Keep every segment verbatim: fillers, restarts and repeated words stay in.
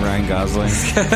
Ryan Gosling?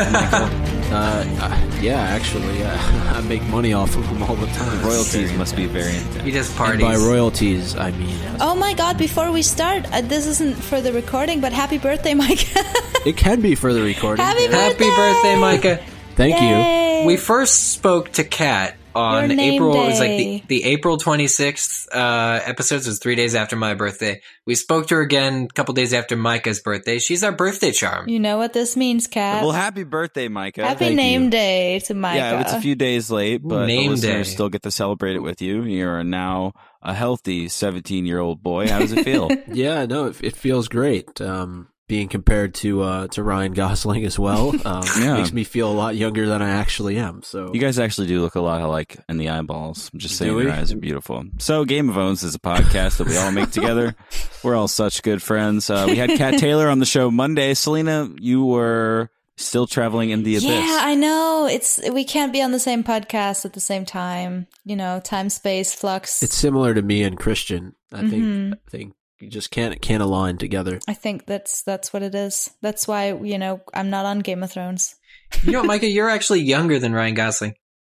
uh, uh, yeah, actually, uh, I make money off of him all the time. The royalties must be very intense. He does And parties. by royalties, I mean... Oh my god, before we start, uh, this isn't for the recording, but happy birthday, Micah. It can be for the recording. Happy yeah. birthday! Happy birthday, Micah. Thank Yay. We first spoke to Kat on Your name April, it was like day. the, the April twenty-sixth uh, episodes was three days after my birthday. We spoke to her again a couple days after Micah's birthday. She's our birthday charm. You know what this means, Kat. Well, happy birthday, Micah. Happy thank name you. day to Micah. Yeah, it's a few days late, but Name the listeners day. still get to celebrate it with you. You're now a healthy seventeen-year-old boy. How does it feel? Yeah, no, it, it feels great. Um, being compared to uh, to Ryan Gosling as well um, Yeah. makes me feel a lot younger than I actually am. So You guys actually do look a lot alike in the eyeballs. I'm just saying Do we? your eyes are beautiful. So Game of Owns is a podcast that we all make together. We're all such good friends. Uh, we had Kat Taylor on the show Monday. Selena, you were still traveling in the abyss. Yeah, I know. It's we can't be on the same podcast at the same time. You know, time, space, flux. it's similar to me and Christian. I Mhm. think I think you just can't can't align together. I think that's that's what it is. That's why, you know, I'm not on Game of Thrones. You know what, Micah? You're actually younger than Ryan Gosling.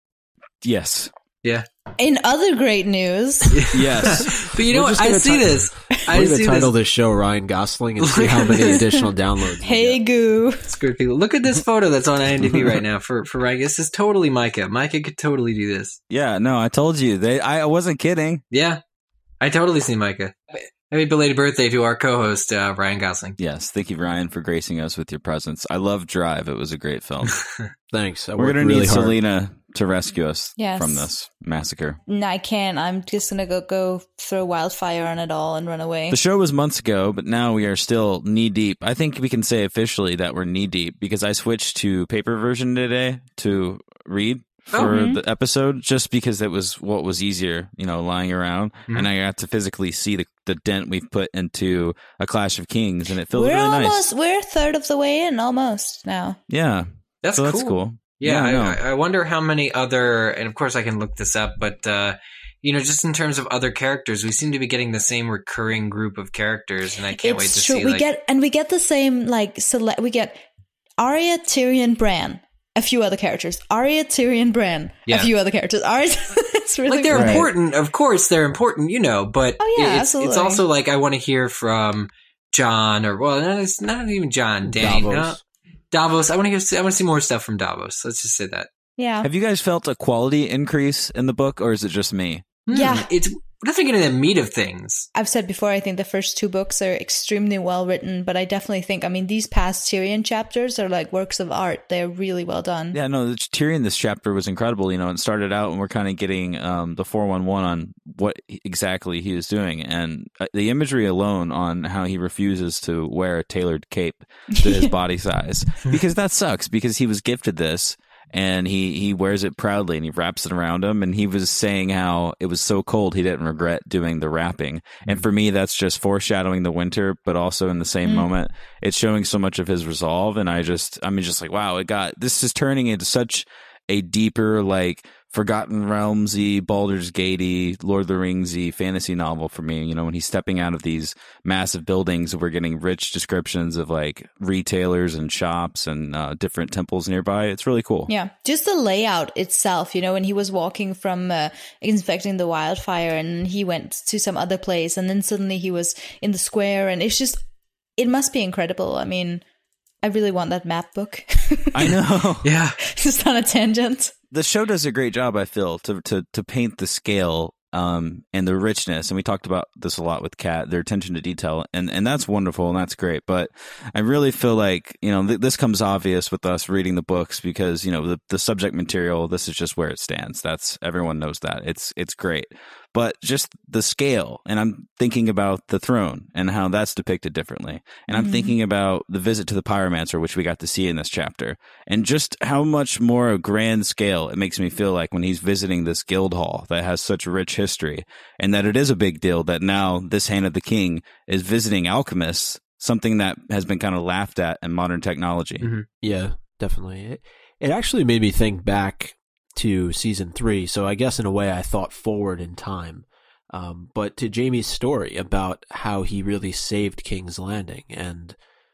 Yes. Yeah. In other great news, Yes. But you know We're what? just I gonna see ti- this. I We're see gonna title this. this show Ryan Gosling and see how many additional downloads. we hey get. goo. Screw people. Look at this photo that's on IMDb right now for, for Ryan. This is totally Micah. Micah could totally do this. Yeah, no, I told you. They, I, I wasn't kidding. Yeah. I totally see Micah. Happy belated birthday to our co-host, uh, Ryan Gosling. Yes, thank you, Ryan, for gracing us with your presence. I love Drive. It was a great film. Thanks. I We're worked going to really need hard. Selena to rescue us Yes. from this massacre. No, I can't. I'm just gonna go go throw wildfire on it all and run away. The show was months ago, but now we are still knee deep. I think we can say officially that we're knee deep because I switched to paper version today to read for Mhm. the episode just because it was what was easier, you know, lying around. Mhm. And I got to physically see the, the dent we've put into A Clash of Kings, and it feels we're really almost nice. we're a third of the way in almost now. Yeah. That's so cool. that's cool. Yeah, I know. I, I wonder how many other, and of course I can look this up, but, uh, you know, just in terms of other characters, we seem to be getting the same recurring group of characters, and I can't wait to it's true. see, we like, get and we get the same like select. We get Arya, Tyrion, Bran, a few other characters. Arya, Tyrion, Bran, Yeah. a few other characters. Arya, it's really like, they're weird. Right. important, of course, they're important, you know, but Oh, yeah, it's, it's absolutely. also like, I want to hear from John, or, well, no, it's not even John, Danny. Davos. no. Davos. I want to hear, I want to see more stuff from Davos. Let's just say that. Yeah, Have you guys felt a quality increase in the book, or is it just me? Yeah. Hmm, It's definitely getting the meat of things. I've said before. I think the first two books are extremely well written, but I definitely think. I mean, these past Tyrion chapters are like works of art. They're really well done. Yeah, no, the Tyrion this chapter was incredible. You know, it started out and we're kind of getting um, the four one one on what exactly he was doing. And uh, the imagery alone on how he refuses to wear a tailored cape to his body size. Because that sucks, because he was gifted this. And he, he wears it proudly and he wraps it around him. And he was saying how it was so cold he didn't regret doing the wrapping. And for me, that's just foreshadowing the winter, but also in the same Mm. moment, it's showing so much of his resolve. And I just, I mean, just like, wow, it got, this is turning into such a deeper, like, Forgotten Realms-y, Baldur's Gate-y, Lord of the Rings-y fantasy novel for me. You know, when he's stepping out of these massive buildings, we're getting rich descriptions of like retailers and shops and uh, different temples nearby. It's really cool. Yeah, just the layout itself, you know, when he was walking from uh, inspecting the wildfire and he went to some other place and then suddenly he was in the square and it's just, it must be incredible. I mean, I really want that map book. I know. Yeah. Just on a tangent. The show does a great job, I feel, to to to paint the scale um, and the richness. And we talked about this a lot with Kat, their attention to detail, and and that's wonderful and that's great. But I really feel like, you know, th- this comes obvious with us reading the books because, you know, the, the subject material, this is just where it stands. That's, everyone knows that. It's it's great. But just the scale, and I'm thinking about the throne and how that's depicted differently. And I'm Mhm. thinking about the visit to the pyromancer, which we got to see in this chapter, and just how much more a grand scale it makes me feel like when he's visiting this guild hall that has such rich history, and that it is a big deal that now this Hand of the King is visiting alchemists, something that has been kind of laughed at in modern technology. Mhm. Yeah, definitely. It, it actually made me think back to season three. So I guess in a way I thought forward in time. Um, but to Jamie's story about how he really saved King's Landing. And,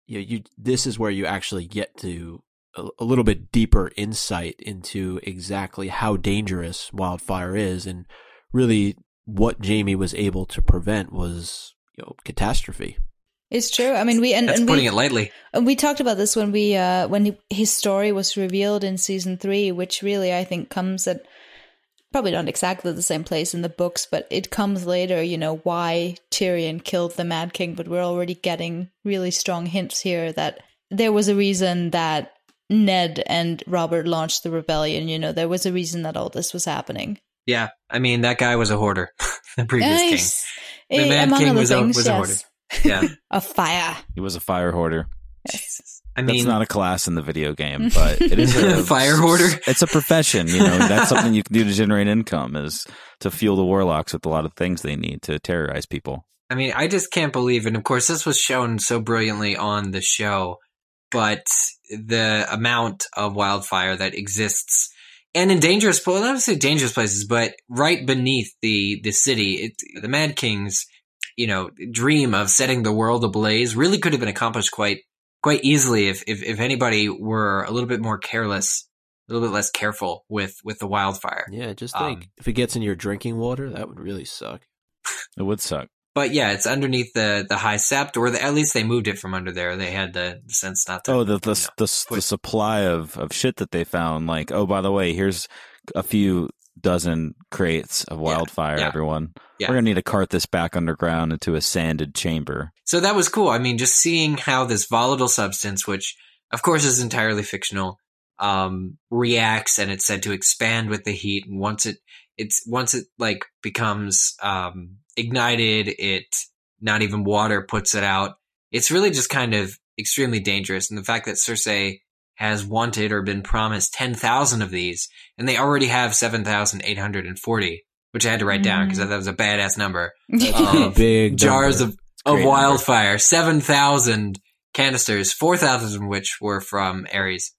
you, know, you this is where you actually get to a, a little bit deeper insight into exactly how dangerous wildfire is, and really what Jaime was able to prevent was, you know, catastrophe. It's true. I mean, we and, That's and putting we, it lightly. And we talked about this when we uh, when he, his story was revealed in season three, which really I think comes at probably not exactly the same place in the books, but it comes later. You know, why Tyrion killed the Mad King, but we're already getting really strong hints here that there was a reason that Ned and Robert launched the rebellion. You know, there was a reason that all this was happening. Yeah, I mean that guy was a hoarder. The previous Nice. king, the Eh, Mad among King other was a things, was a yes. hoarder. Yeah, A fire. He was a fire hoarder. Jesus. I That's mean, not a class in the video game, but it is a Fire hoarder? It's a profession, you know. That's something you can do to generate income, is to fuel the warlocks with a lot of things they need to terrorize people. I mean, I just can't believe, and of course, this was shown so brilliantly on the show, but the amount of wildfire that exists, and in dangerous, well, not to say dangerous places, but right beneath the the city, it, the Mad King's, you know, dream of setting the world ablaze really could have been accomplished quite quite easily if if, if anybody were a little bit more careless, a little bit less careful with with the wildfire. Yeah, just think, Um, if it gets in your drinking water, that would really suck. It would suck. But yeah, it's underneath the the High Sept, or the, at least they moved it from under there. They had the sense not to. Oh, the the you know, the, put- the supply of, of shit that they found. Like, oh, by the way, here's a few dozen crates of wildfire. yeah. Everyone, Yeah. we're gonna need to cart this back underground into a sanded chamber. So that was cool. I mean, just seeing how this volatile substance, which of course is entirely fictional, um, reacts, and it's said to expand with the heat. And once it, it's once it like becomes um, ignited, it not even water puts it out. It's really just kind of extremely dangerous. And the fact that Cersei has wanted or been promised ten thousand of these, and they already have seven thousand eight hundred forty, which I had to write down because that was a badass number. Of Big jars number. of, of Great wildfire, seven thousand canisters, four thousand of which were from Ares.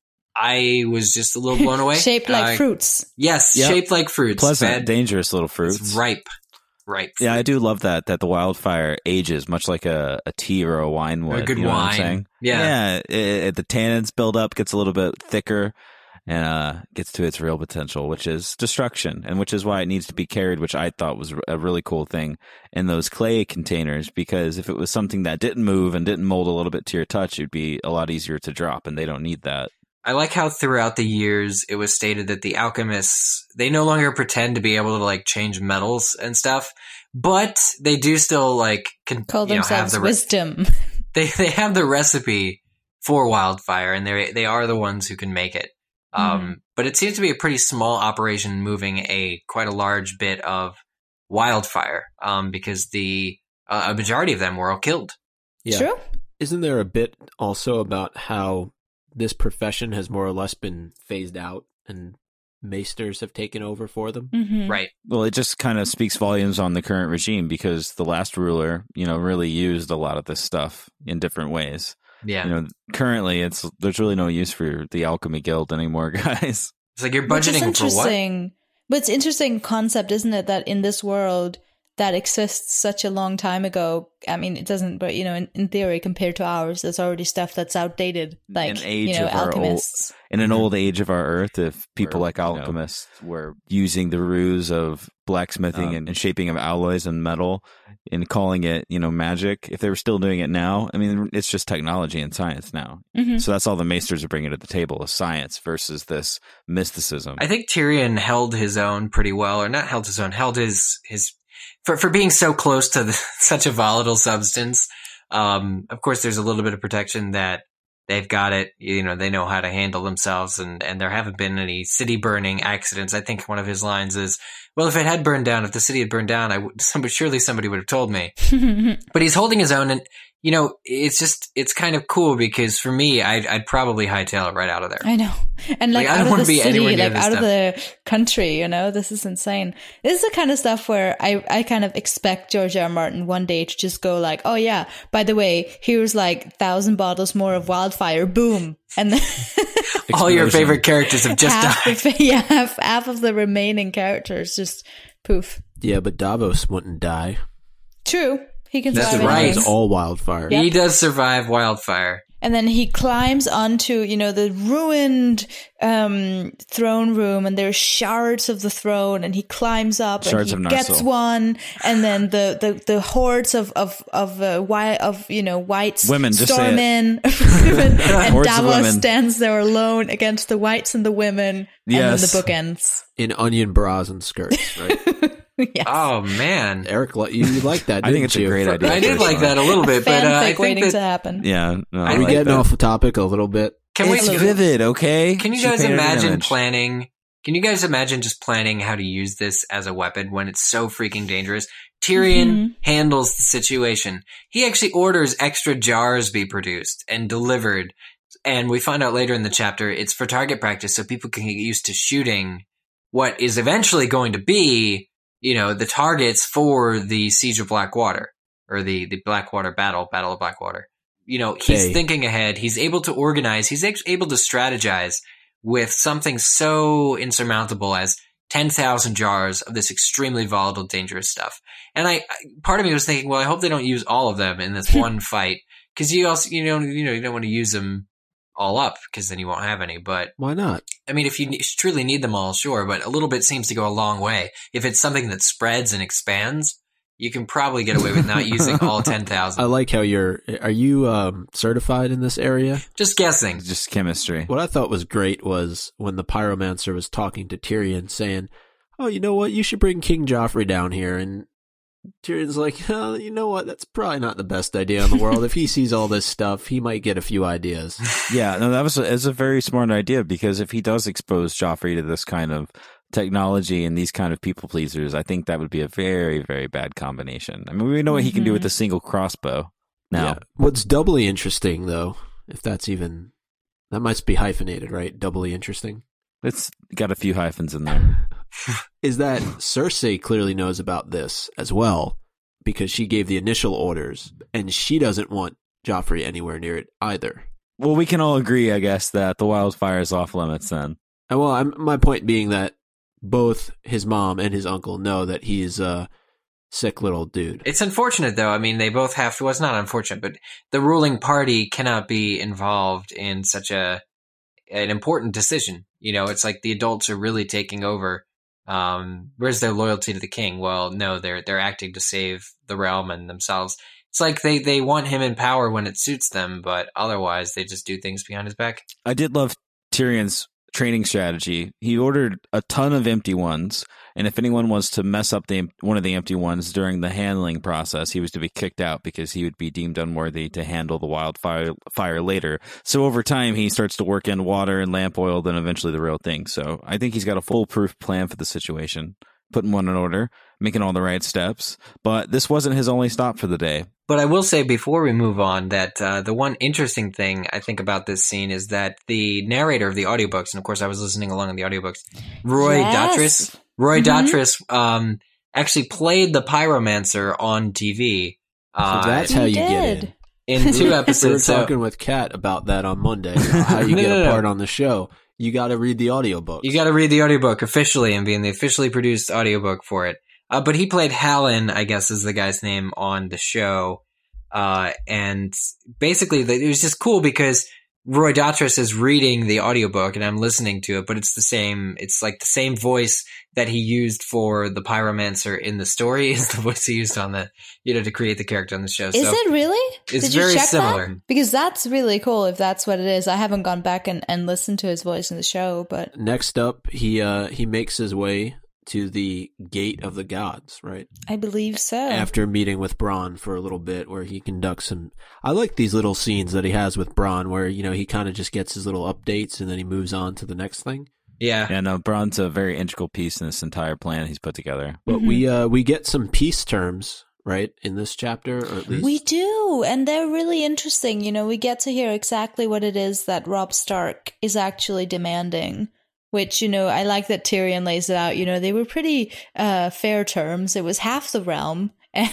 I was just a little blown away. Shaped like Uh, fruits. Yes, Yep. shaped like fruits. Pleasant, Bad- dangerous little it's fruits. ripe. Ripe. Yeah, I fruit. do love that that the wildfire ages much like a, a tea or a wine would. A good you know What I'm wine. saying? Yeah. yeah. It, it- the tannins build up, gets a little bit thicker, and uh, gets to its real potential, which is destruction, and which is why it needs to be carried. Which I thought was a really cool thing in those clay containers, because if it was something that didn't move and didn't mold a little bit to your touch, it'd be a lot easier to drop, and they don't need that. I like how throughout the years it was stated that the alchemists, they no longer pretend to be able to like change metals and stuff, but they do still like can, Call you know, have themselves the re- wisdom. they they have the recipe for wildfire, and they they are the ones who can make it. Um, Mm-hmm. But it seems to be a pretty small operation moving a quite a large bit of wildfire, um, because the uh, a majority of them were all killed. Yeah. True. Isn't there a bit also about how this profession has more or less been phased out and maesters have taken over for them? Mm-hmm. Right. Well, it just kind of speaks volumes on the current regime, because the last ruler, you know, really used a lot of this stuff in different ways. Yeah. You know, currently it's there's really no use for the Alchemy Guild anymore, guys. It's like you're Which is budgeting for what? interesting. But it's interesting concept, isn't it, that in this world that exists such a long time ago, I mean, it doesn't, but, you know, in, in theory, compared to ours, there's already stuff that's outdated, like, An age you know, of our old- alchemists. In an old age of our Earth, if people Where, like you know, alchemists were using the ruse of blacksmithing Um, and, and shaping of alloys and metal and calling it, you know, magic, if they were still doing it now, I mean, it's just technology and science now. Mm-hmm. So that's all the maesters are bringing to the table, is science versus this mysticism. I think Tyrion held his own pretty well, or not held his own, held his his for for being so close to the, such a volatile substance. Um, of course, there's a little bit of protection that they've got it. You know, they know how to handle themselves, and and there haven't been any city burning accidents. I think one of his lines is, "Well, if it had burned down, if the city had burned down, I would, somebody surely somebody would have told me." But he's holding his own, and you know, it's just it's kind of cool because for me, I'd, I'd probably hightail it right out of there. I know. And like, Like, I out don't of wanna the be anywhere city, near like this out of stuff. the country, you know, this is insane. This is the kind of stuff where I, I kind of expect George R. R. Martin one day to just go like, oh yeah, by the way, here's like thousand bottles more of wildfire, boom. And then All your Explosion. favorite characters have just half, died. the, yeah, half, half of the remaining characters just poof. Yeah, but Davos wouldn't die. True. He can That's survive right. anything. It's all wildfire. Yeah. He does survive wildfire. and then he climbs onto, you know, the ruined um, throne room, and there's shards of the throne, and he climbs up Shards and he of gets Narsil. one, and then the the, the hordes of of of uh, white of you know whites Women, just say storm it. in, women, and Hordes of Davos women. stands there alone against the whites and the women, and Yes. then the book ends. In onion bras and skirts, right? Yes. Oh man, Eric, li- you like that, didn't I think it's a you? great idea. I did like that a little bit, but uh, I Fanfic think waiting that to happen. Yeah, no, I I Are we like getting that. off the topic a little bit? can we? It's Can, vivid, okay? can you She guys painted an imagine image. planning? Can you guys imagine just planning how to use this as a weapon when it's so freaking dangerous? Tyrion Mhm. handles the situation. He actually orders extra jars be produced and delivered. And we find out later in the chapter it's for target practice so people can get used to shooting what is eventually going to be, you know, the targets for the Siege of Blackwater or the, the Blackwater battle, Battle of Blackwater. You know, he's Okay. thinking ahead. He's able to organize. He's ex- able to strategize with something so insurmountable as ten thousand jars of this extremely volatile, dangerous stuff. And I, I part of me was thinking, well, I hope they don't use all of them in this one fight. Cause you also, you know, you know, you don't want to use them all up because then you won't have any. But Why not? I mean, if you ne- truly need them all, sure, but a little bit seems to go a long way. If it's something that spreads and expands, you can probably get away with not using all ten I thousand. like how you're. Are you um, certified in this area? Just guessing. It's just chemistry. What I thought was great was when the pyromancer was talking to Tyrion, saying, "Oh, you know what? You should bring King Joffrey down here." And Tyrion's like, oh, "You know what? That's probably not the best idea in the world. If he sees all this stuff, he might get a few ideas." Yeah, no, that was a, it's a very smart idea because if he does expose Joffrey to this kind of technology and these kind of people pleasers, I think that would be a very, very bad combination. I mean, we know what he can do with a single crossbow now. Yeah. What's doubly interesting, though, if that's even that must be hyphenated, right? Doubly interesting. It's got a few hyphens in there. Is that Cersei clearly knows about this as well because she gave the initial orders and she doesn't want Joffrey anywhere near it either. Well, we can all agree, I guess, that the wildfire is off limits then. And well, I'm, my point being that both his mom and his uncle know that he's a sick little dude. It's unfortunate, though. I mean, they both have to. Well, it's not unfortunate, but the ruling party cannot be involved in such a an important decision. You know, it's like the adults are really taking over. Um, where's their loyalty to the king? Well, no, they're they're acting to save the realm and themselves. It's like they, they want him in power when it suits them, but otherwise they just do things behind his back. I did love Tyrion's training strategy. He ordered a ton of empty ones, and if anyone was to mess up the one of the empty ones during the handling process, he was to be kicked out because he would be deemed unworthy to handle the wildfire fire later. So over time, he starts to work in water and lamp oil, then eventually the real thing. So I think he's got a foolproof plan for the situation, putting one in order, making all the right steps. But this wasn't his only stop for the day. But I will say before we move on that uh, the one interesting thing I think about this scene is that the narrator of the audiobooks, and of course I was listening along in the audiobooks, Roy Yes. Dotrice, Roy Mhm. Dotrice um, actually played the pyromancer on T V. Uh, So that's He how you did. get in. in two We were episodes. So talking with Kat about that on Monday, about how you No, get no, a no. part on the show. You got to read the audiobook. you got to read the audiobook officially and be in the officially produced audiobook for it. Uh, but he played Hallen, I guess is the guy's name on the show. Uh, and basically the, it was just cool because Roy Dotrice is reading the audiobook and I'm listening to it, but it's the same, it's like the same voice that he used for the pyromancer in the story is the voice he used on the, you know, to create the character on the show. Is so it really? it's Did you very check similar. that? Because that's really cool if that's what it is. I haven't gone back and, and listened to his voice in the show, but Next up, he uh, he makes his way to the Gate of the Gods, right? I believe so. After meeting with Bronn for a little bit, where he conducts some. I like these little scenes that he has with Bronn, where you know he kind of just gets his little updates and then he moves on to the next thing. Yeah. And uh, Bronn's a very integral piece in this entire plan he's put together. But Mhm. we uh, we get some peace terms, right, in this chapter, or at least We do, and they're really interesting. You know, we get to hear exactly what it is that Robb Stark is actually demanding, which, you know, I like that Tyrion lays it out. You know, they were pretty uh, fair terms. It was half the realm, and,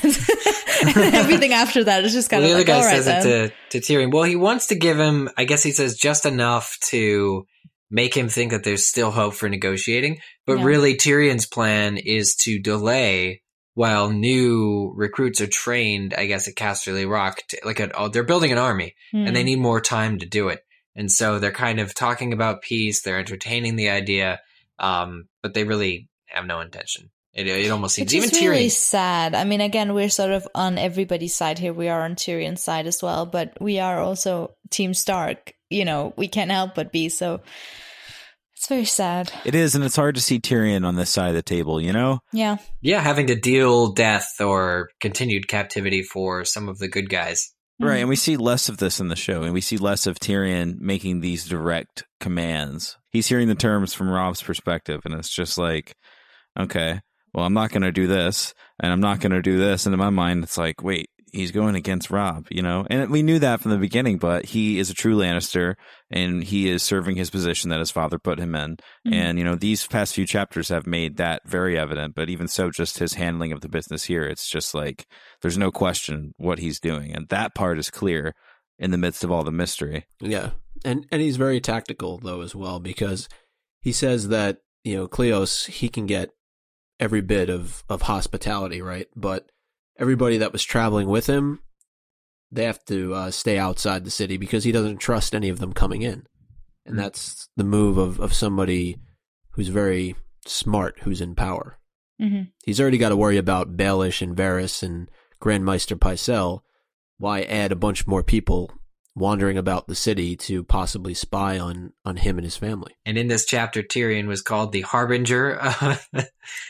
and everything after that is just kind Well, the of other like, guy all right says then. it to, to Tyrion. Well, he wants to give him, I guess he says just enough to make him think that there's still hope for negotiating. But Yeah. really, Tyrion's plan is to delay while new recruits are trained, I guess, at Casterly Rock. To, like, a, oh, they're building an army, Mm. and they need more time to do it. And so they're kind of talking about peace. They're entertaining the idea, um, but they really have no intention. It, it almost seems Which even is really Tyrion. sad. I mean, again, we're sort of on everybody's side here. We are on Tyrion's side as well, but we are also Team Stark. You know, we can't help but be. So it's very sad. It is, and it's hard to see Tyrion on this side of the table, you know? Yeah. Yeah, having to deal death or continued captivity for some of the good guys. Right, and we see less of this in the show, and we see less of Tyrion making these direct commands. He's hearing the terms from Rob's perspective, and it's just like, okay, well, I'm not going to do this, and I'm not going to do this. And in my mind, it's like, wait, he's going against Rob, you know? And we knew that from the beginning, but he is a true Lannister, and he is serving his position that his father put him in. Mhm. And, you know, these past few chapters have made that very evident, but even so, just his handling of the business here, it's just like, there's no question what he's doing. And that part is clear in the midst of all the mystery. Yeah. And and he's very tactical, though, as well, because he says that, you know, Cleos, he can get every bit of, of hospitality, right? But everybody that was traveling with him, they have to uh, stay outside the city because he doesn't trust any of them coming in. And Mm. that's the move of, of somebody who's very smart, who's in power. Mm-hmm. He's already got to worry about Baelish and Varys and Grandmeister Pycelle. Why add a bunch more people wandering about the city to possibly spy on, on him and his family? And in this chapter, Tyrion was called the Harbinger, uh, uh,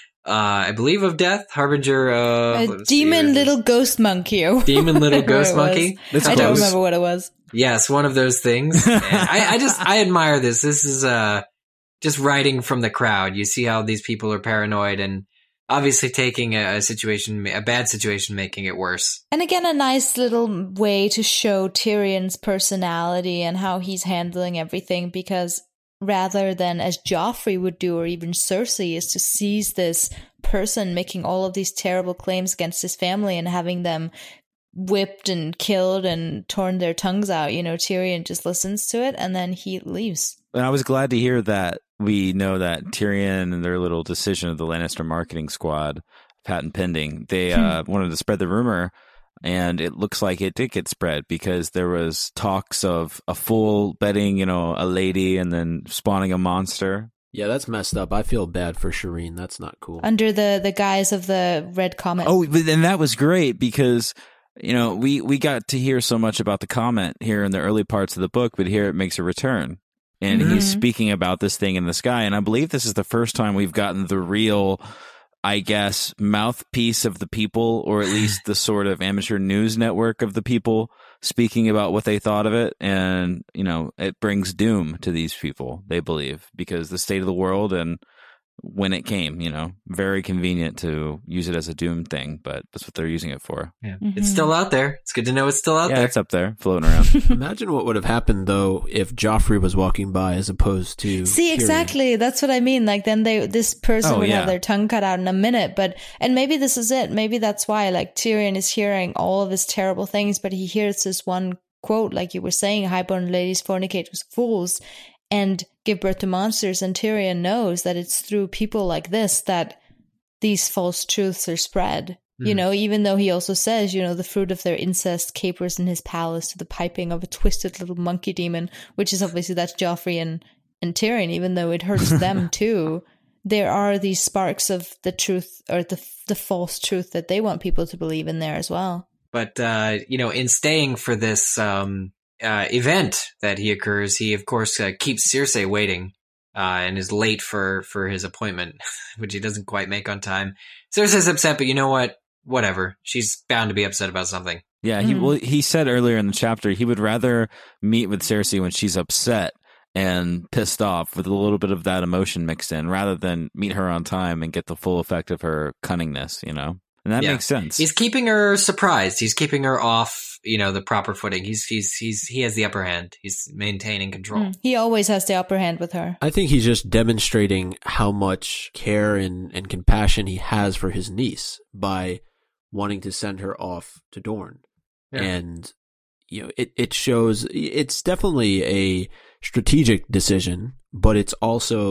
I believe, of death. Harbinger of... A let's see, demon where is little this? ghost monkey. or Demon little whatever ghost it was. monkey. That's I don't close. remember what it was. Yes, one of those things. And I, I just, I admire this. This is uh, just writing from the crowd. You see how these people are paranoid and obviously taking a, a situation, a bad situation, making it worse. And again, a nice little way to show Tyrion's personality and how he's handling everything, because rather than as Joffrey would do, or even Cersei, is to seize this person making all of these terrible claims against his family and having them whipped and killed and torn their tongues out. You know, Tyrion just listens to it and then he leaves. And I was glad to hear that we know that Tyrion and their little decision of the Lannister marketing squad, patent pending, they uh, wanted to spread the rumor, and it looks like it did get spread because there was talks of a fool betting, you know, a lady and then spawning a monster. Yeah, that's messed up. I feel bad for Shireen. That's not cool. Under the, the guise of the Red Comet. Oh, but- and that was great because, you know, we, we got to hear so much about the comment here in the early parts of the book, but here it makes a return. And Mhm. he's speaking about this thing in the sky. And I believe this is the first time we've gotten the real, I guess, mouthpiece of the people, or at least the sort of amateur news network of the people speaking about what they thought of it. And, you know, it brings doom to these people, they believe, because the state of the world and when it came, you know, very convenient to use it as a doom thing, but that's what they're using it for. Yeah. Mhm. It's still out there. It's good to know it's still out Yeah, there. it's up there, floating around. Imagine what would have happened, though, if Joffrey was walking by as opposed to See, Tyrion. exactly. That's what I mean. Like, then they, this person Oh, would yeah. have their tongue cut out in a minute. But, and maybe this is it. Maybe that's why, like, Tyrion is hearing all of his terrible things, but he hears this one quote, like you were saying, highborn ladies fornicate with fools and give birth to monsters. And Tyrion knows that it's through people like this that these false truths are spread. You Mhm. know, even though he also says, you know, the fruit of their incest capers in his palace to the piping of a twisted little monkey demon, which is obviously that's Joffrey and, and Tyrion, even though it hurts them too. There are these sparks of the truth or the the false truth that they want people to believe in there as well. But, uh, you know, in staying for this um, uh, event that he occurs, he, of course, uh, keeps Cersei waiting uh, and is late for, for his appointment, which he doesn't quite make on time. Cersei's upset, but you know what? Whatever. She's bound to be upset about something. Yeah, he Mhm. well, he said earlier in the chapter he would rather meet with Cersei when she's upset and pissed off with a little bit of that emotion mixed in, rather than meet her on time and get the full effect of her cunningness, you know? And that Yeah. makes sense. He's keeping her surprised. He's keeping her off, you know, the proper footing. He's he's he's he has the upper hand. He's maintaining control. Mm. He always has the upper hand with her. I think he's just demonstrating how much care and, and compassion he has for his niece by wanting to send her off to Dorne. Yeah. And, you know, it, it shows, it's definitely a strategic decision, but it's also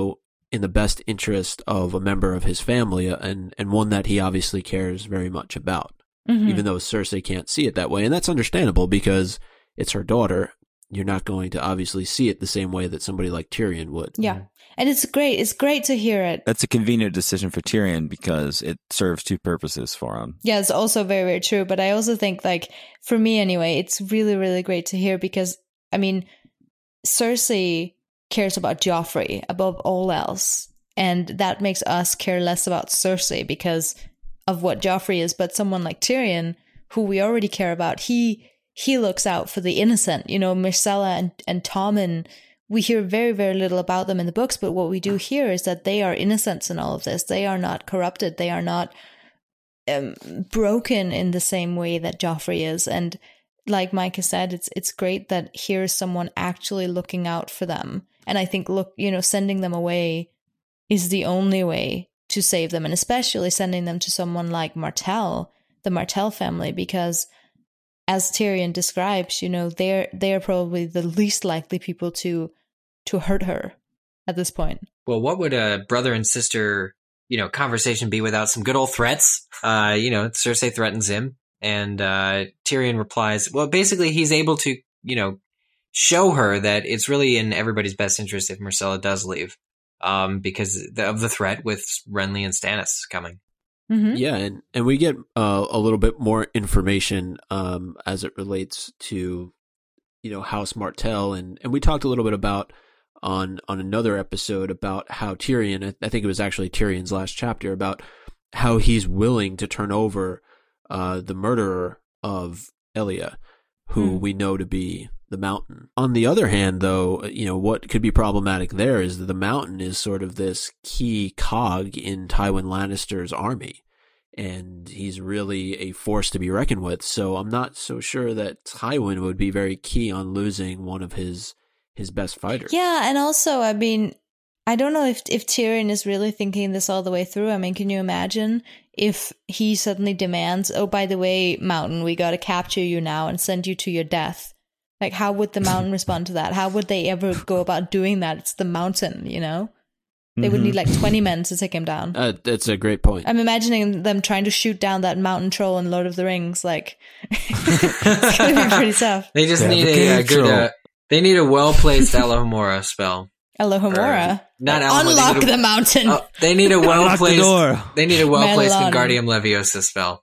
in the best interest of a member of his family, and, and one that he obviously cares very much about, mm-hmm. even though Cersei can't see it that way. And that's understandable because it's her daughter. You're not going to obviously see it the same way that somebody like Tyrion would. Yeah. And it's great. It's great to hear it. That's a convenient decision for Tyrion because it serves two purposes for him. Yeah, it's also very, very true. But I also think, like, for me anyway, it's really, really great to hear because, I mean, Cersei cares about Joffrey above all else. And that makes us care less about Cersei because of what Joffrey is. But someone like Tyrion, who we already care about, he he looks out for the innocent. You know, Myrcella and, and Tommen, we hear very, very little about them in the books, but what we do hear is that they are innocents in all of this. They are not corrupted. They are not um, broken in the same way that Joffrey is. And like Micah said, it's it's great that here's someone actually looking out for them. And I think, look, you know, sending them away is the only way to save them, and especially sending them to someone like Martell, the Martell family, because as Tyrion describes, you know, they're they're probably the least likely people to to hurt her at this point. Well, what would a brother and sister, you know, conversation be without some good old threats? Uh, you know, Cersei threatens him, and uh, Tyrion replies, well, basically he's able to, you know, show her that it's really in everybody's best interest if Myrcella does leave, um, because of the threat with Renly and Stannis coming. Mm-hmm. Yeah, and, and we get uh, a little bit more information um, as it relates to, you know, House Martell, and, and we talked a little bit about on on another episode about how Tyrion, I think it was actually Tyrion's last chapter, about how he's willing to turn over uh, the murderer of Elia, who mm. we know to be the Mountain. On the other hand, though, you know, what could be problematic there is that the Mountain is sort of this key cog in Tywin Lannister's army, and he's really a force to be reckoned with. So I'm not so sure that Tywin would be very key on losing one of his his best fighters. Yeah, and also, I mean, I don't know if if Tyrion is really thinking this all the way through. I mean, can you imagine if he suddenly demands, oh, by the way, Mountain, we got to capture you now and send you to your death? Like, how would the Mountain respond to that? How would they ever go about doing that? It's the Mountain, you know? They mm-hmm. would need like twenty men to take him down. Uh, that's a great point. I'm imagining them trying to shoot down that mountain troll in Lord of the Rings. Like, it's going to be pretty tough. They just yeah, need the a, a good, uh, they need a well-placed Alohomora spell. Alohomora? Not Alohomora. Unlock a, the mountain. Oh, they need a well-placed, the they need a well-placed Wingardium Leviosa spell.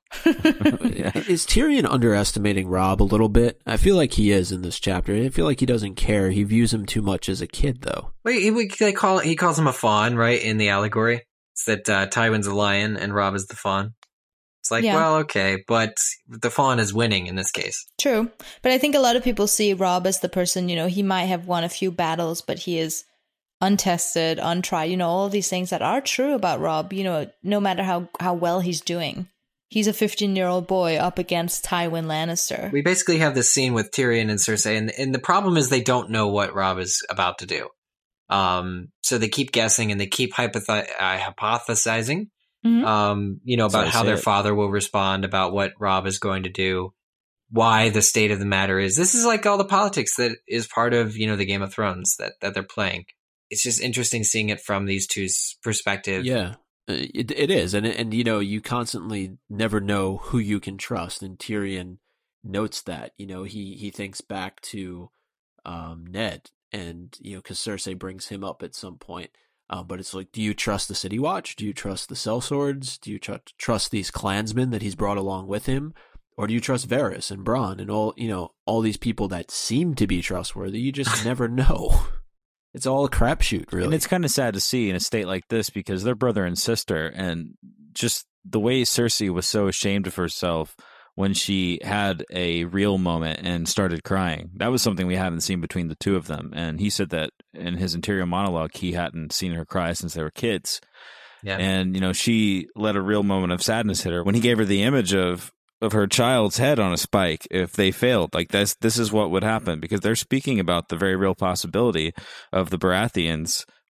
Is Tyrion underestimating Robb a little bit? I feel like he is in this chapter. I feel like he doesn't care. He views him too much as a kid, though. Wait, he, they call, he calls him a fawn, right, in the allegory? It's that uh, Tywin's a lion and Robb is the fawn. It's like, yeah. well, okay, but the fawn is winning in this case. True. But I think a lot of people see Robb as the person, you know, he might have won a few battles, but he is untested, untried, you know, all these things that are true about Robb, you know, no matter how, how well he's doing. He's a fifteen-year-old boy up against Tywin Lannister. We basically have this scene with Tyrion and Cersei, and, and the problem is they don't know what Robb is about to do. Um, so they keep guessing and they keep hypothi- uh, hypothesizing, mm-hmm. um, you know, about so how their it. father will respond, about what Robb is going to do, why the state of the matter is. This is like all the politics that is part of, you know, the Game of Thrones that, that they're playing. It's just interesting seeing it from these two's perspective. Yeah. It it is, and and you know, you constantly never know who you can trust, and Tyrion notes that. You know, he he thinks back to um, Ned, and you know, because Cersei brings him up at some point. Uh, but it's like, do you trust the City Watch? Do you trust the sellswords? Do you tr- trust these clansmen that he's brought along with him, or do you trust Varys and Bronn and all you know all these people that seem to be trustworthy? You just never know. It's all a crapshoot, really. And it's kind of sad to see in a state like this because they're brother and sister, and just the way Cersei was so ashamed of herself when she had a real moment and started crying. That was something we haven't seen between the two of them. And he said that in his interior monologue, he hadn't seen her cry since they were kids. Yeah. And, you know, she let a real moment of sadness hit her when he gave her the image of of her child's head on a spike if they failed. Like this this is what would happen, because they're speaking about the very real possibility of the Baratheons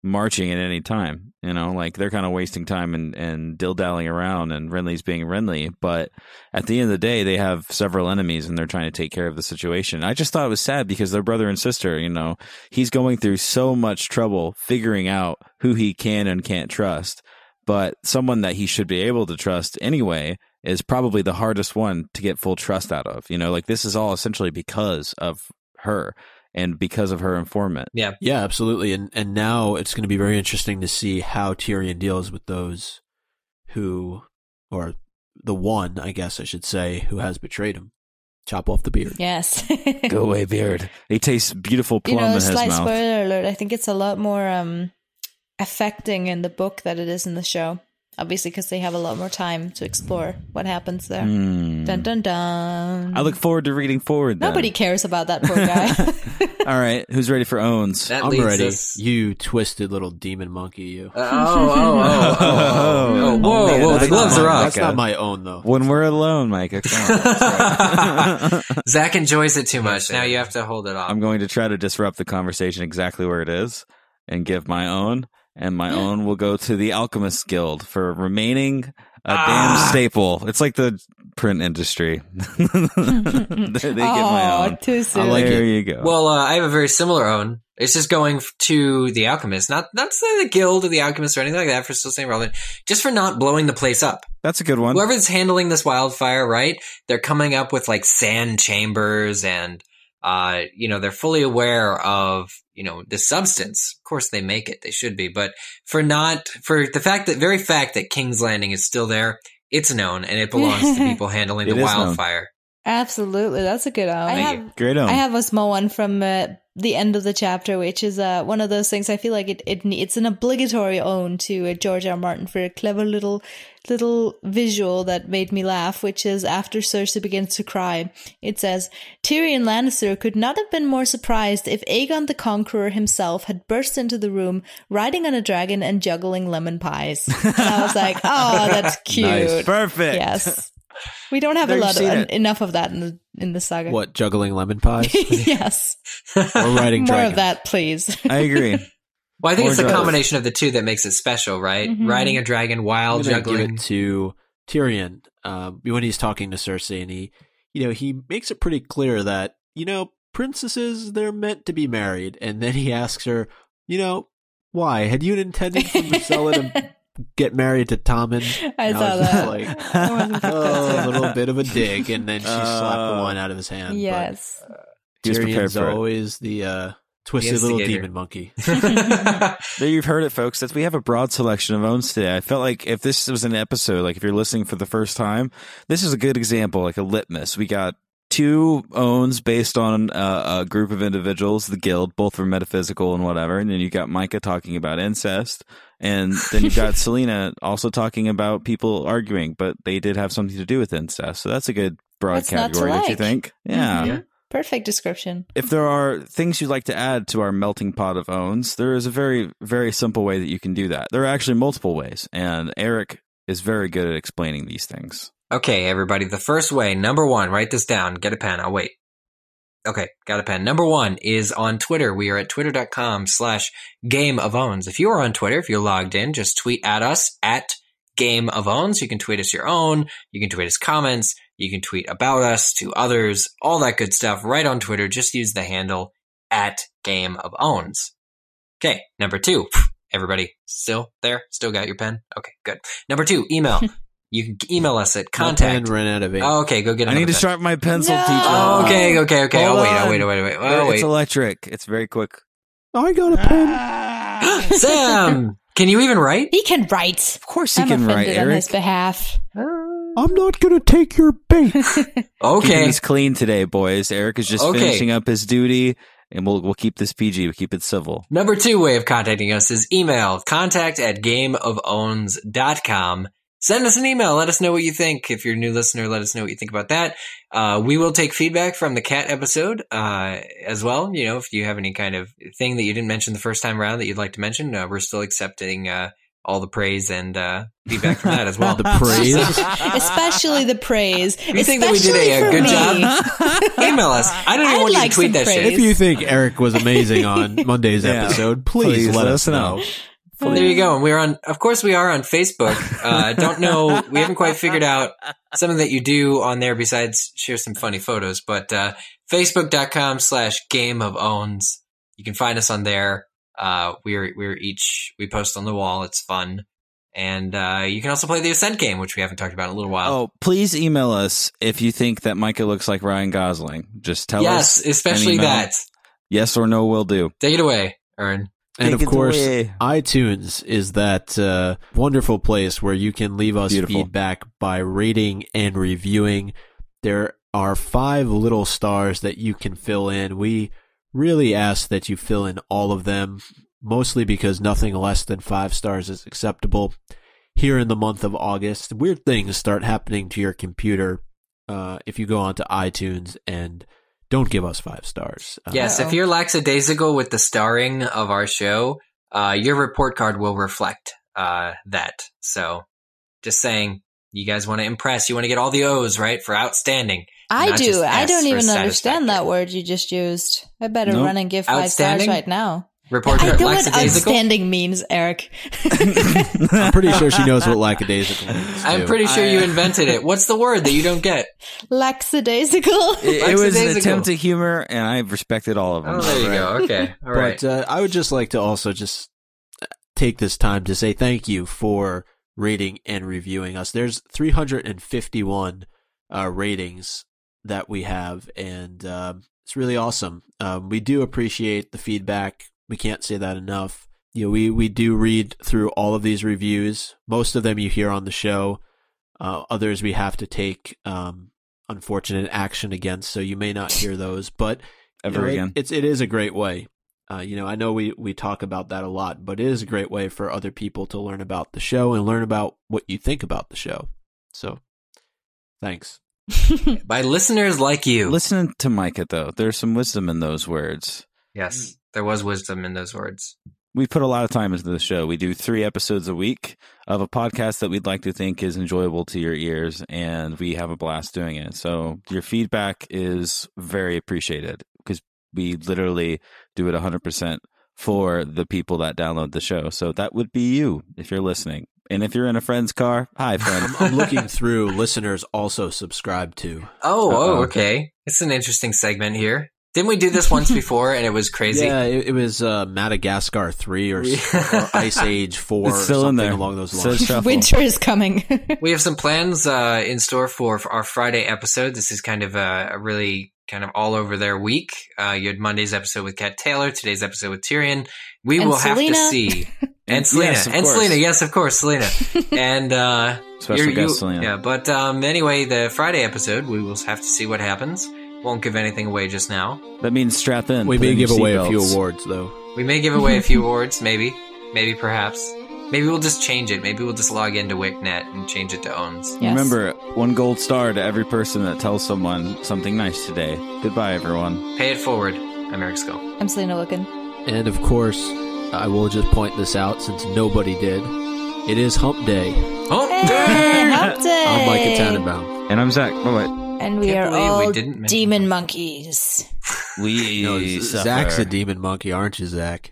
marching at any time. You know, like they're kind of wasting time and, and dill-dallying around, and Renly's being Renly. But at the end of the day, they have several enemies and they're trying to take care of the situation. I just thought it was sad because they're brother and sister. You know, he's going through so much trouble figuring out who he can and can't trust. But someone that he should be able to trust anyway is probably the hardest one to get full trust out of. You know, like this is all essentially because of her and because of her informant. Yeah. Yeah, absolutely. And and now it's going to be very interesting to see how Tyrion deals with those who, or the one, I guess I should say, who has betrayed him. Chop off the beard. Yes. Go away, beard. He tastes beautiful plum you know, in his slight mouth. spoiler alert. I think it's a lot more um, affecting in the book than it is in the show. Obviously, because they have a lot more time to explore what happens there. Mm. Dun dun dun. I look forward to reading forward. Then. Nobody cares about that poor guy. All right, who's ready for owns? That I'm leads ready. us- You twisted little demon monkey, you. Uh, oh, oh, oh, oh, oh, oh, whoa, man, whoa, the that's gloves not are my- off. That's not my own, though. When we're alone, Micah. Come on. Zach enjoys it too much. Now you have to hold it off. I'm going to try to disrupt the conversation exactly where it is and give my own. And my own will go to the Alchemist Guild for remaining a Ah. damn staple. It's like the print industry. they they get my Oh, own. too soon. I like there it. you go. Well, uh, I have a very similar own. It's just going f- to the Alchemist, not not to say the Guild or the Alchemist or anything like that for still staying relevant, just for not blowing the place up. That's a good one. Whoever's handling this wildfire, right? They're coming up with like sand chambers and, uh, you know, they're fully aware of, you know, the substance. Of course they make it. They should be. But for not, for the fact that, very fact that King's Landing is still there, it's known and it belongs to people handling It the is known. wildfire. Absolutely, that's a good own. I Thank have Great own. I have a small one from uh, the end of the chapter, which is uh, one of those things. I feel like it, it it's an obligatory own to uh, George R. R. Martin for a clever little little visual that made me laugh. Which is after Cersei begins to cry, it says Tyrion Lannister could not have been more surprised if Aegon the Conqueror himself had burst into the room riding on a dragon and juggling lemon pies. And I was like, oh, that's cute. Nice. Perfect. Yes. We don't have a There, you've lot of, seen en- it. enough of that in the in the saga. What, juggling lemon pies? Yes. Or riding More dragons? of that, please. I agree. Well, I think Or it's the drugs. combination of the two that makes it special, right? Mhm. Riding a dragon while I'm gonna give juggling. it to Tyrion um, when he's talking to Cersei, and he, you know, he makes it pretty clear that, you know, princesses, they're meant to be married, and then he asks her, you know, why had you intended for Marcella to get married to Tommen? I And saw was just that. like, I wasn't oh, a little bit of a dig, and then she slapped the Oh. wine out of his hand. Yes. But He was prepared Tyrion's for it. always the uh, twisted little instigator. demon monkey. There you've heard it, folks. That we have a broad selection of owns today. I felt like if this was an episode, like if you're listening for the first time, this is a good example, like a litmus. We got two owns based on uh, a group of individuals, the guild, both for metaphysical and whatever. And then you got Micah talking about incest. And then you've got Selena also talking about people arguing, but they did have something to do with incest. So that's a good broad What's not to category, don't you like? think? Yeah. Yeah. Perfect description. If there are things you'd like to add to our melting pot of owns, there is a very, very simple way that you can do that. There are actually multiple ways, and Eric is very good at explaining these things. Okay, everybody. The first way, number one, write this down. Get a pen. I'll wait. Okay, got a pen. Number one is on Twitter. We are at twitter.com slash game of owns. If you are on Twitter, if you're logged in, just tweet at us at game of owns. You can tweet us your own. You can tweet us comments. You can tweet about us to others, all that good stuff right on Twitter. Just use the handle at game of owns. Okay, number two. Everybody still there? Still got your pen? Okay, good. Number two, email. You can email us at My contact. pen ran out of ink. Oh, okay, go get I another need to pen. sharpen my pencil, No. teacher. Oh, okay, okay, okay. Hold I'll wait, I'll on. wait, I'll wait, I'll wait. I'll It's wait. electric. It's very quick. I got a pen. Sam, can you even write? He can write. Of course, he I'm can offended write, on Eric. his behalf. I'm not going to take your bait. Keeping Okay. these clean today, boys. Eric is just Okay. finishing up his duty, and we'll we'll keep this P G. We'll keep it civil. Number two way of contacting us is email. Contact at game of owns dot com. Send us an email. Let us know what you think. If you're a new listener, let us know what you think about that. Uh, we will take feedback from the cat episode uh, as well. You know, if you have any kind of thing that you didn't mention the first time around that you'd like to mention, uh, we're still accepting uh, all the praise and uh, feedback from that as well. The praise. Especially the praise. If you think that we did a, a good job, email us. I don't even I'd want like you to tweet some that praise. shit. If you think Eric was amazing on Monday's Yeah. episode, please, Please let, let us us know. know. Well, there you go. And we're on, of course, we are on Facebook. Uh, don't know, we haven't quite figured out something that you do on there besides share some funny photos, but uh, facebook.com slash game of owns. You can find us on there. Uh, we're, we're each, we post on the wall. It's fun. And uh, you can also play the Ascent game, which we haven't talked about in a little while. Oh, please email us if you think that Micah looks like Ryan Gosling. Just tell us. Yes, an especially email. that. Yes or no will do. Take it away, Aaron. And Take of it course, away. iTunes is that uh, wonderful place where you can leave us Beautiful. feedback by rating and reviewing. There are five little stars that you can fill in. We really ask that you fill in all of them, mostly because nothing less than five stars is acceptable. Here in the month of August, weird things start happening to your computer uh, if you go onto iTunes and don't give us five stars. Uh, Yes, Uh-oh. if you're lackadaisical with the starring of our show, uh, your report card will reflect uh, that. So, just saying, you guys want to impress. You want to get all the O's, right, for outstanding. I not do. just I S don't for even satisfactory. understand that word you just used. I better Nope. run and give five Outstanding? stars right now. Report I card, know what lackadaisical? outstanding means, Eric. I'm pretty sure she knows what lackadaisical means. I'm too. pretty sure you I- invented it. What's the word that you don't get? Lackadaisical. It, it was an Lackadaisical. attempt at humor, and I respected all of them. Oh, there you go. Okay. All right. But uh, I would just like to also just take this time to say thank you for rating and reviewing us. There's three hundred fifty-one uh, ratings that we have, and um, it's really awesome. Um, we do appreciate the feedback. We can't say that enough. You know, we, we do read through all of these reviews. Most of them you hear on the show. Uh, others we have to take um, unfortunate action against, so you may not hear those. But you Ever know, it- again. it's it is a great way. Uh, you know, I know we, we talk about that a lot, but it is a great way for other people to learn about the show and learn about what you think about the show. So, thanks. By listeners like you. Listen to Micah, though. There's some wisdom in those words. Yes, there was wisdom in those words. We put a lot of time into the show. We do three episodes a week of a podcast that we'd like to think is enjoyable to your ears, and we have a blast doing it. So your feedback is very appreciated because we literally do it one hundred percent for the people that download the show. So that would be you if you're listening. And if you're in a friend's car, hi, friend. I'm, I'm looking through listeners also subscribe to. Oh, oh, Uh-oh. okay. It's an interesting segment here. Didn't we do this once before and it was crazy? Yeah, it, it was uh, Madagascar three or, s- or Ice Age four It's or still in something there. along those Says lines. shuffle. Winter is coming. We have some plans uh, in store for, for our Friday episode. This is kind of a, a really kind of all over their week. Uh, you had Monday's episode with Kat Taylor, today's episode with Tyrion. We And will have to Selena. see. And Selena. Yes, of and course. Selena. Yes, of course, Selena. And uh, Special you're- guest you- Selena. Yeah, but um, anyway, the Friday episode, we will have to see what happens. Won't give anything away just now. That means strap in. We Put may in your give away a few seatbelts. awards, though. We may give away a few awards, maybe. Maybe perhaps. Maybe we'll just change it. Maybe we'll just log into WickNet and change it to Owns. Yes. Remember, one gold star to every person that tells someone something nice today. Goodbye, everyone. Pay it forward. I'm Eric Skull. I'm Selena Lookin. And of course, I will just point this out since nobody did. It is Hump Day. Oh! Hey, hump day. I'm Micah Tannenbaum. And I'm Zach. Bye-bye. And we Can't are believe we all didn't mention demon monkeys. We No, Z- suffer. Zach's a demon monkey, aren't you, Zach?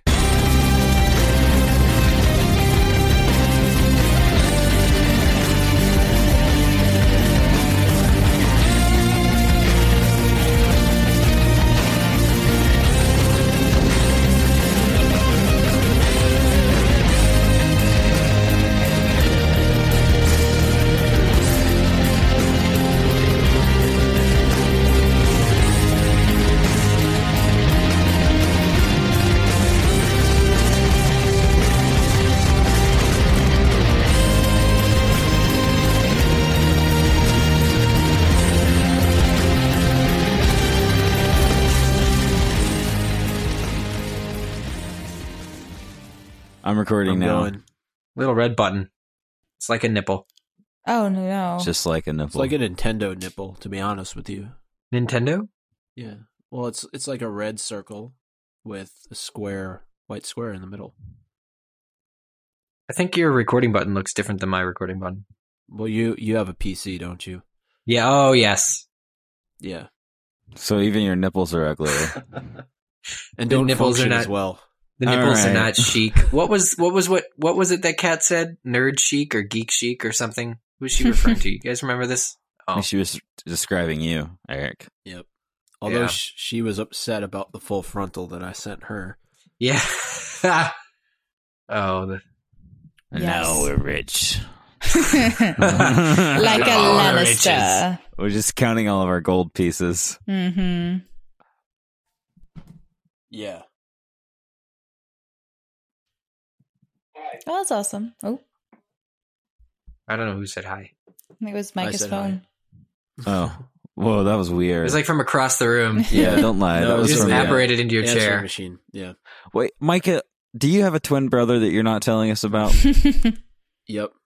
I'm recording I'm now. going. Little red button. It's like a nipple. Oh, no. Just like a It's nipple. like a Nintendo nipple, to be honest with you. Nintendo? Yeah. Well, it's it's like a red circle with a square, white square in the middle. I think your recording button looks different than my recording button. Well, you you have a P C, don't you? Yeah. Oh, yes. Yeah. So even your nipples are ugly. And The don't nipples are function not- as well. The nipples All are right. not chic. What was what was what what was it that Kat said? Nerd chic or geek chic or something? Who's she referring to? You guys remember this? Oh, She was describing you, Eric. Yep. Although Yeah. sh- she was upset about the full frontal that I sent her. yeah. oh, the, And Yes. now we're rich. Like a Oh, Lannister. We're just counting all of our gold pieces. Mm-hmm. Yeah. Oh, that's awesome. Oh, I don't know who said hi. I think it was Micah's said phone. Oh, whoa, that was It weird. was like from across the room. yeah, don't lie. No, that it was You just from yeah. apparated into your Answering chair. machine. Yeah. Wait, Micah, do you have a twin brother that you're not telling us about? Yep.